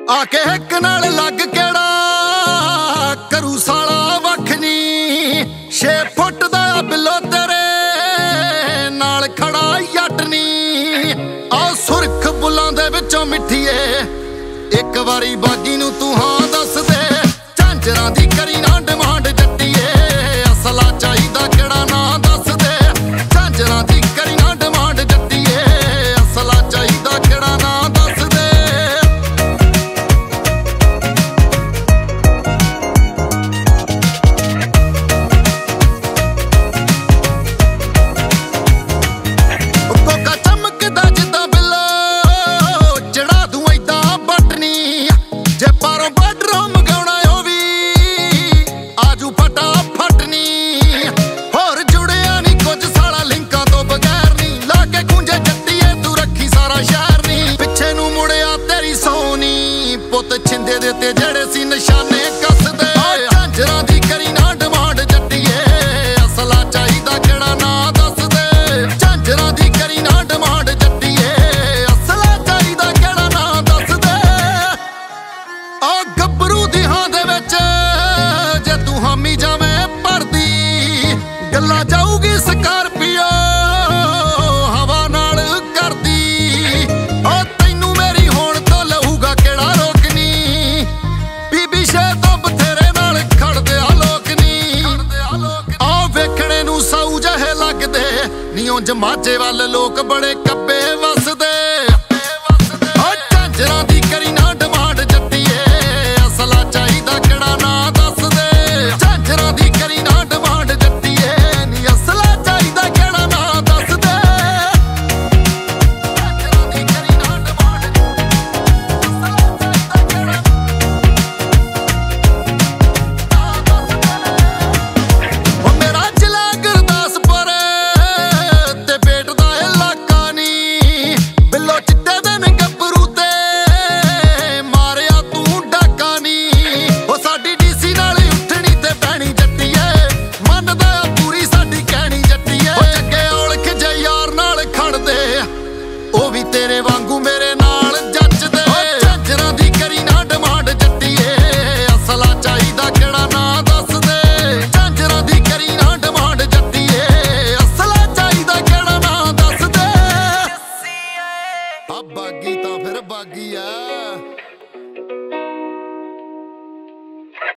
आके हिक नाल लग केड़ा करू साला वख नी 6 फुट दा बिलो तेरे नाल खड़ा जट नी आ सुरख बुलां दे विचों मिठीए एक वारी बागी नूं तू हां दस दे झांजरां दी करी ना डिमांड जट्टीए असला चाहीदा केड़ा ना दस दे झांजरां दी करी ना डिमांड जट्टीए असला चाहीदा केड़ा ना दस दे कोका चमकदा जिद्दां बिल्लो चढ़ा दूं ऐदां बटनी जे पारों बाडरों मंगाउणा ओ वी आजू फटाफट नी होर जुड़िया नी कुछ साला लिंकां तो बगैर नी ला के गूंजे जट्टीए तू रखी सारा शहर नी पिछे नूं मुड़िया तेरी सोनी पुत छिंदे दे ते जेड़े सी निशाने कसदे झांजरां दी करी ना डिमांड जट्टीए असला चाहीदा केड़ा ना दस दे झांजरां दी करी ना डिमांड जट्टीए असला चाहीदा केड़ा ना दस दे आ गब्बरू दी हां दे विच जे तू हामी जावें भरदी गल्ला जाऊगी स्कार्पियो हवा नाल करदी ओ तैनू मेरी होण तो लहूगा केड़ा रोकनी बीबी शे तो बथेरे नाल खड़दे आ लोक नी आ वेखणे नू साऊ जहे लगदे नी उंज माਝੇ ਵੱਲ लोक बड़े कब्बे